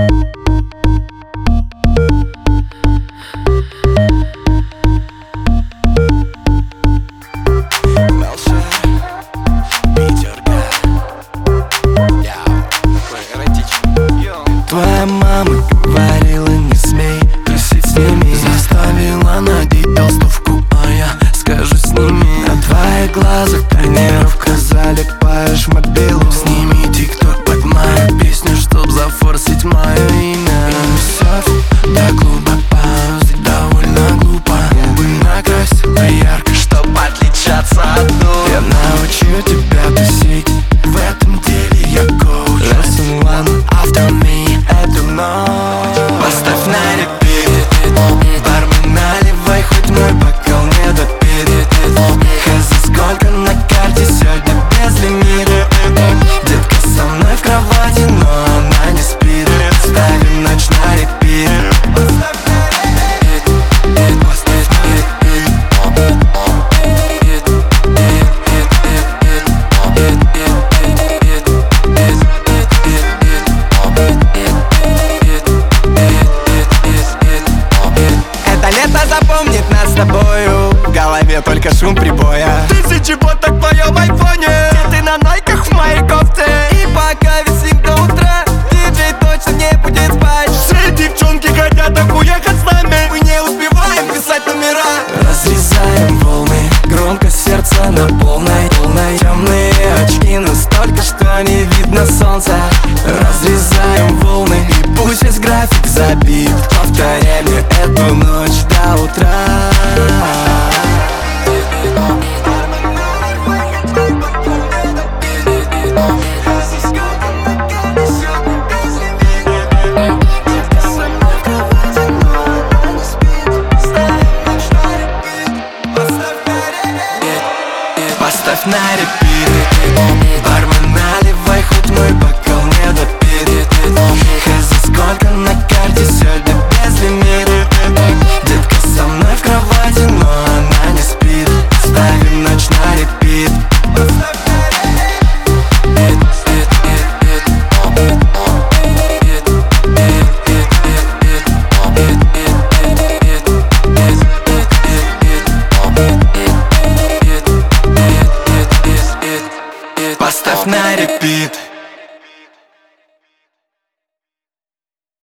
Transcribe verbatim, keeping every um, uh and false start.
Твоя мама говорила, не смей тусить с ними. Заставила надеть толстовку, а я скажу сними. На твоих глазах тренировка, залипаешь в мобилу. Сними тикток под мою песню, чтоб зафорсить мое имя. И все так глупо, паузы довольно глупо. Губы накрасила ярко, чтоб отличаться от двух. Я научу тебя тусить, в этом деле я коуч. Lesson one after me. Поставь на репит, бармен, наливай хоть мой бокал не допит. Хз, сколько на карте, сегодня без лимита. Детка со мной в кровати, но она не спит. Ставим ночь на репит. Запомнит нас с тобою, в голове только шум прибоя. Тысячи бот